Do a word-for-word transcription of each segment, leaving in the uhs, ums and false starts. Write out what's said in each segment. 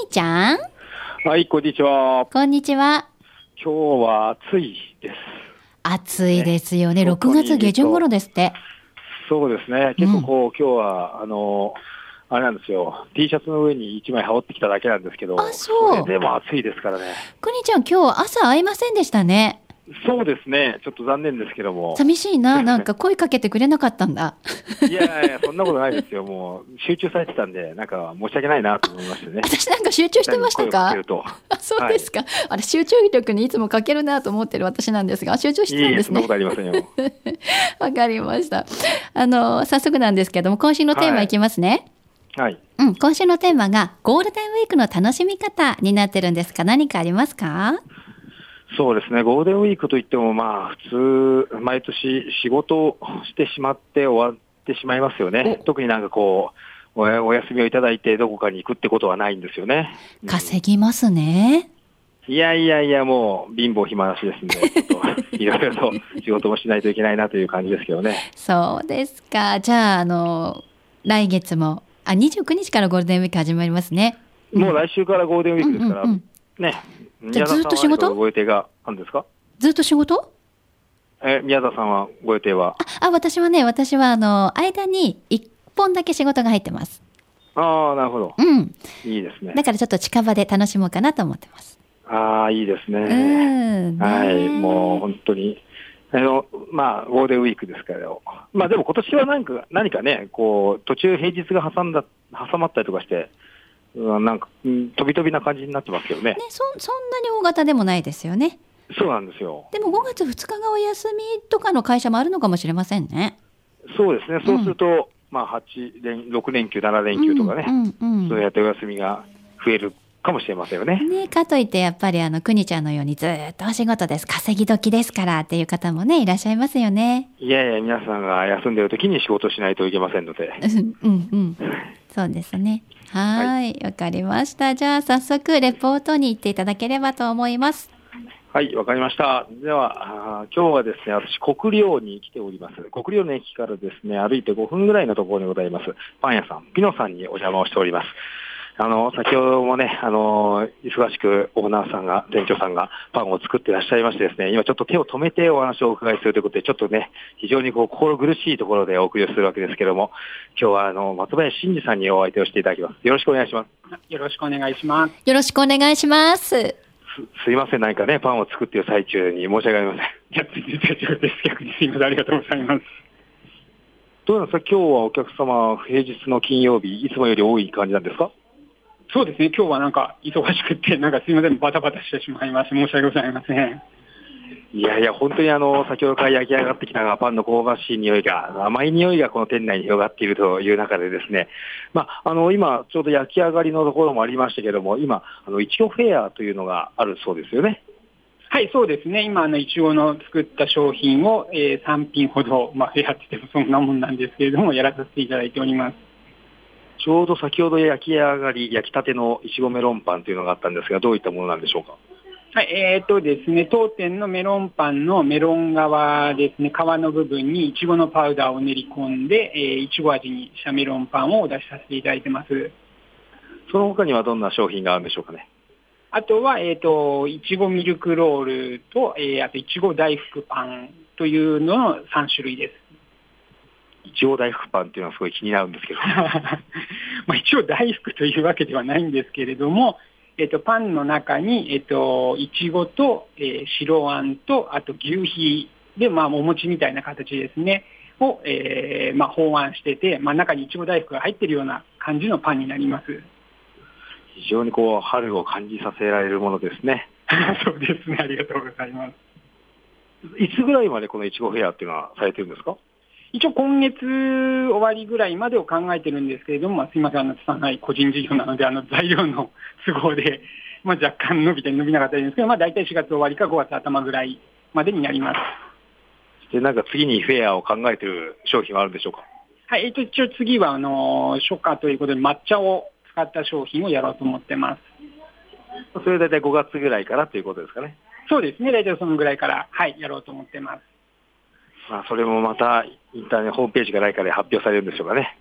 ちゃん。 はい、こんにちは。 こんにちは。 今日は暑いです。 暑いですよね。 ね、 ろくがつ下旬頃ですって。 そうですね。結構こう、うん、今日は、あの、あれなんですよ。T シャツの上にいちまい羽織ってきただけなんですけど、 あ、そう。 それでも暑いですからね。 くにちゃん、今日朝会いませんでしたね。 そうですね。ちょっと残念ですけども。 寂しいな。なんか声かけてくれなかったんだ。 いやいや、そんなことないですよ。もう集中されてたんで、なんか申し訳ないなと思いましてね。 私なんか集中してましたか？あ、そうですか。はい、あれ集中力にいつも欠けるなと思ってる私なんですが、集中してたんですね。 いいえ、そんなことありませんよ。 わかりました。あの早速なんですけども、今週のテーマいきますね。 はい。 うん、今週のテーマがゴールデンウィークの楽しみ方になってるんですか？何かありますか？ そうですね、ゴールデンウィークといっても、まあ、普通、毎年仕事をしてしまって終わってしまいますよね。特になんかこう、お, お休みをいただいてどこかに行くってことはないんですよね。 稼ぎますね。 うん、いやいやいや、もう貧乏暇なしですんで、ちょっといろいろと仕事もしないといけないなという感じですけどね。 そうですか。じゃあ、あの、来月も、あ、にじゅうくにちからゴールデンウィーク始まりますね。 もう来週からゴールデンウィークですから、うんうんうん、ね。 じゃあずっと仕事？ ご予定があるんですか？ ずっと仕事？ え、宮田さんはご予定は？ あ、あ、私はね、私はあの、間にいっぽんだけ仕事が入ってます。 ああ、なるほど。 うん。 いいですね。 だからちょっと近場で楽しもうかなと思ってます。 ああ、いいですね。 うん。 はい、もう本当に。あの、まあ、ゴールデンウィークですからよ。まあでも今年は何か、何かね、こう、途中平日が挟んだ、挟まったりとかして、うん、なんか、飛び飛びな感じになってますけどね。ね、 そ、そんなに大型でもないですよね。 そうなんですよ。 でもごがつふつかがお休みとかの会社もあるのかもしれませんね。 そうですね。そうすると、うん、まあはち連、ろく連休、なな連休とかね、うんうんうん、そうやってお休みが増えるかもしれませんよね。 ね、かといってやっぱりあのくにちゃんのようにずっとお仕事です、稼ぎ時ですからっていう方もねいらっしゃいますよね。 いやいや、皆さんが休んでる時に仕事しないといけませんので。 うんうん。そうですね。はい、わ、はい、かりました。じゃあ早速レポートに行っていただければと思います。 はい、わかりました。では、今日はですね、私、国領に来ております。国領の駅からですね、歩いてごふんぐらいのところにございます、パン屋さん、ピノさんにお邪魔をしております。あの、先ほどもね、あの、忙しくオーナーさんが、店長さんがパンを作っていらっしゃいましてですね、今ちょっと手を止めてお話をお伺いするということで、ちょっとね、非常にこう、心苦しいところでお送りをするわけですけれども、今日はあの、松林真二さんにお相手をしていただきます。よろしくお願いします。 よろしくお願いします。 よろしくお願いします。 す, すいません、何かね、パンを作っている最中に申し訳ありません。いや、全然大丈夫です。逆にすいません、ありがとうございます。 どうなんですか、今日はお客様、平日の金曜日、いつもより多い感じなんですか？ そうですね、今日はなんか忙しくて、なんかすいません、バタバタしてしまいまして、申し訳ございません。 いやいや、本当にあの、先ほどから焼き上がってきたパンの香ばしい匂いが、甘い匂いがこの店内に広がっているという中でですね、まあ、あの、今、ちょうど焼き上がりのところもありましたけども、今、あの、いちごフェアというのがあるそうですよね。 はい、そうですね。今、あの、いちごの作った商品を、えー、さん品ほど、まあ、フェアって言ってもそんなもんなんですけれども、やらさせていただいております。 ちょうど先ほど焼き上がり、焼きたてのいちごメロンパンというのがあったんですが、どういったものなんでしょうか？ はい、えー、っとですね、当店のメロンパンのメロン側ですね、皮の部分にいちごのパウダーを練り込んで、えー、いちご味にしたメロンパンをお出しさせていただいてます。 その他にはどんな商品があるんでしょうかね？ あとは、えー、っと、いちごミルクロールと、えー、あといちご大福パンというののさん種類です。 いちご大福パンっていうのはすごい気になるんですけど。 まあ一応大福というわけではないんですけれども、えっと、パンの中に、えっと、いちごと、えー、白あんと、あと牛皮で、まあ、お餅みたいな形ですね、を、えー、まあ、包あんしてて、まあ、中にいちご大福が入っているような感じのパンになります。 非常にこう、春を感じさせられるものですね。 そうですね、ありがとうございます。 いつぐらいまでこのいちごフェアっていうのはされてるんですか？ 一応今月終わりぐらいまでを考えてるんですけれども、まあ、すいません、あの、拙い個人事業なので、あの、材料の都合で、まあ、若干伸びて伸びなかったんですけど、まあ、大体しがつ終わりかごがつ頭ぐらいまでになります。 で、なんか次にフェアを考えている商品はあるんでしょうか？ はい、えっと、一応次は、あの、初夏ということで抹茶を使った商品をやろうと思ってます。 それ大体ごがつぐらいからということですかね？ そうですね、大体そのぐらいから、はい、やろうと思ってます。 まあ、それもまたインターネットホームページか何かで発表されるんでしょうかね。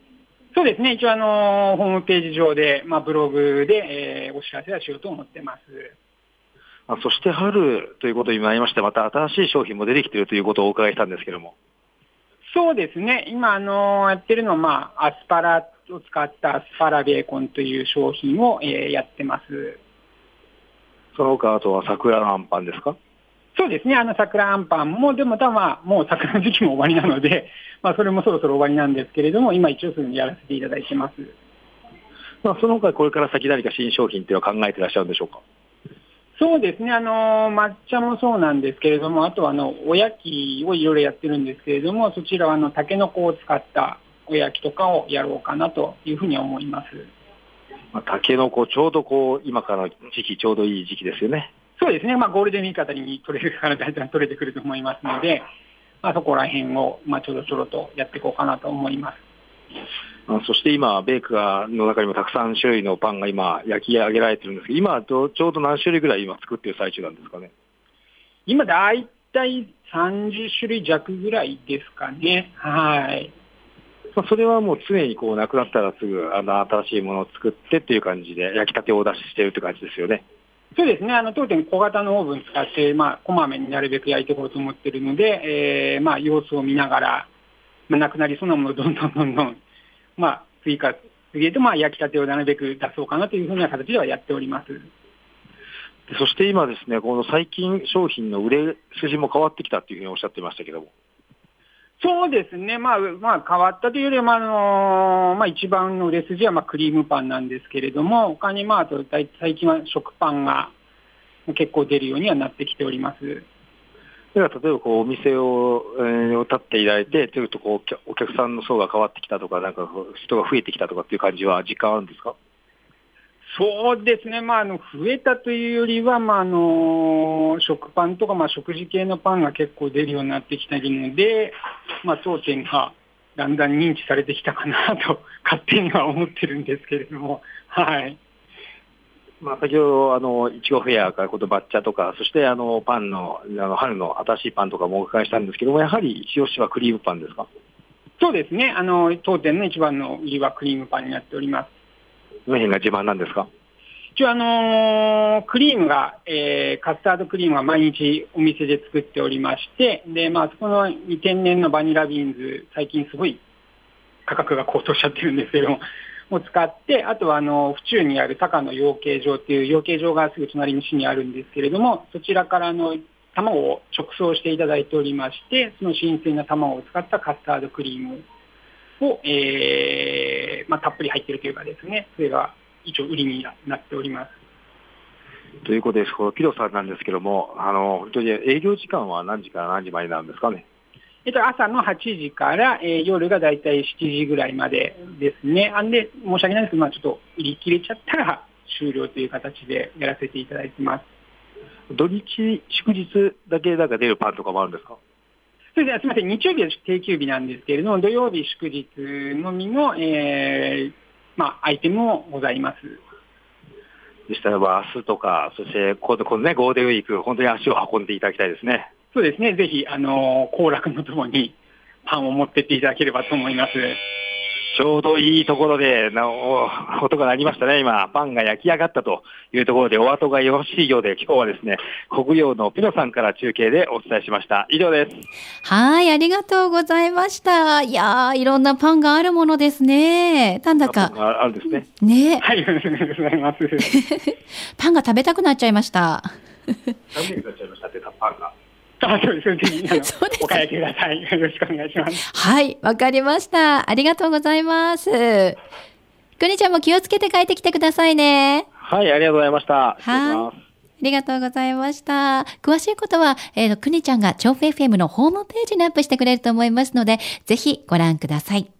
そうですね。一応あの、ホームページ上で、まあ、ブログで、えー、お知らせはしようと思ってます。 あ、そして春ということになりまして、また新しい商品も出てきているということをお伺いしたんですけども。 そうですね。今、あの、やってるのは、まあ、アスパラを使ったアスパラベーコンという商品を、えー、やってます。 その他、あとは桜のあんパンですか？ そうですね。あの、桜あんパンも、でも、たまあ、もう桜の時期も終わりなので、まあ、それもそろそろ終わりなんですけれども、今一応すぐにやらせていただいてます。 まあ、その他、これから先何か新商品っていうのは考えていらっしゃるんでしょうか？ そうですね。あの、抹茶もそうなんですけれども、あとは、あの、おやきをいろいろやってるんですけれども、そちらは、あの、タケノコを使ったおやきとかをやろうかなというふうに思います。 まあ、タケノコ、ちょうどこう、今からの時期、ちょうどいい時期ですよね。 そうですね。まあ、ゴールデンウィークあたりに取れるから大体取れてくると思いますので、まあ、そこら辺を、まあ、ちょろちょろとやっていこうかなと思います。 あ、そして今、ベーカーの中にもたくさん種類のパンが今、焼き上げられてるんですけど、今、ちょうど何種類ぐらい今作ってる最中なんですかね。 今、だいたいさんじゅっしゅるい弱ぐらいですかね。はい。 まあ、それはもう常にこう、なくなったらすぐ、あの、新しいものを作ってっていう感じで、焼きたてをお出ししてるって感じですよね。 そうですね。あの、当店小型のオーブン使って、まあ、こまめになるべく焼いていこうと思ってるので、えー、まあ、様子を見ながら、まあ、なくなりそうなものをどんどんどんどん、まあ、追加、入れて、まあ、焼きたてをなるべく出そうかなというふうな形ではやっております。 そして今ですね、この最近商品の売れ筋も変わってきたっていうふうにおっしゃってましたけども。 そうですね。まあ、まあ、変わったというよりは、まあ、あのー、まあ、一番の売れ筋は、まあ、クリームパンなんですけれども、他に、まあ、あと、最近は食パンが結構出るようにはなってきております。 では例えばこうお店を、えー、立っていただいて、ちょっとこうお客さんの層が変わってきたとか、なんか人が増えてきたとかっていう感じは実感あるんですか？ そうですね、まあ、あの増えたというよりは、まあ、あの食パンとか、まあ、食事系のパンが結構出るようになってきたので、まあ、当店がだんだん認知されてきたかなと、勝手には思ってるんですけれども、はい。 まあ、先ほど、あの、いちごフェアからこの抹茶とか、そしてあの、パンの、あの、春の新しいパンとかもお伺いしたんですけども、やはり一押しはクリームパンですか？ そうですね。あの、当店の一番の売りはクリームパンになっております。 どの辺が自慢なんですか？ 一応あのー、クリームが、えー、カスタードクリームが毎日お店で作っておりまして、で、まあ、そこの天然のバニラビーンズ、最近すごい価格が高騰しちゃってるんですけども、を使って、あとはあの府中にある高野養鶏場っていう養鶏場がすぐ隣の市にあるんですけれども、そちらからの卵を直送していただいておりまして、その新鮮な卵を使ったカスタードクリームを、えーまあ、たっぷり入っているというかですね、それが一応売りになっております。 ということです。このピロさんなんですけども、あの本当に営業時間は何時から何時までなんですかね？ えっと、朝のはちじから、えー、夜がだいたいしちじぐらいまでですね。あんで、申し訳ないですけど、まあ、ちょっと売り切れちゃったら終了という形でやらせていただいてます。 土日、祝日だけなんか出るパンとかもあるんですか？ それではすみません、日曜日は定休日なんですけれども、土曜日祝日のみの、えーまあ、アイテムもございます。 でしたらば明日とか、そしてこの、このね、ゴールデンウィーク、本当に足を運んでいただきたいですね。 そうですね、ぜひ、あの、行楽のともにパンを持ってっていただければと思います。 ちょうどいいところでな音が鳴りましたね。今、パンが焼き上がったというところで、お後がよろしいようで、今日はですね、国領のピノさんから中継でお伝えしました。以上です。 はい、ありがとうございました。いやー、いろんなパンがあるものですね。なんだか。 パンがあるんですね。 ね。はい、ありがとうございます。 パンが食べたくなっちゃいました。 食べたくなっちゃいましたってパンが。 あ、そうです。ぜひ、あの、お買い上げください。よろしくお願いします。 はい、わかりました。ありがとうございます。くにちゃんも気をつけて帰ってきてくださいね。 はい、ありがとうございました。 はい。ありがとうございました。詳しいことは、えー、くにちゃんが調布 エフエム のホームページにアップしてくれると思いますので、ぜひご覧ください。